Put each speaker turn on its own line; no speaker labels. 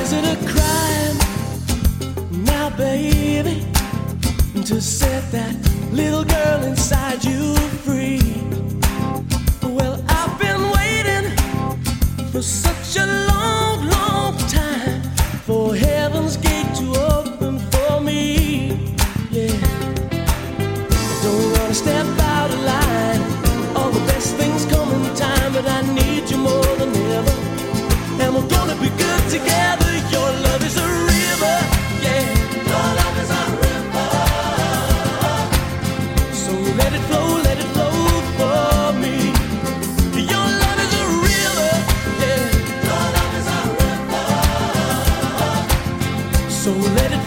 Is it a crime now, baby, to set that little girl inside you free? Well, I've been waiting for such a long, long time for heaven's gate to open for me. Yeah, don't wanna step out of line. All the best things come in time, but I need you more than ever. And we're gonna be good together. Your love is a river, yeah. Your love is a river. So let it flow for me. Your love is a river, yeah. Your love is a river. So let it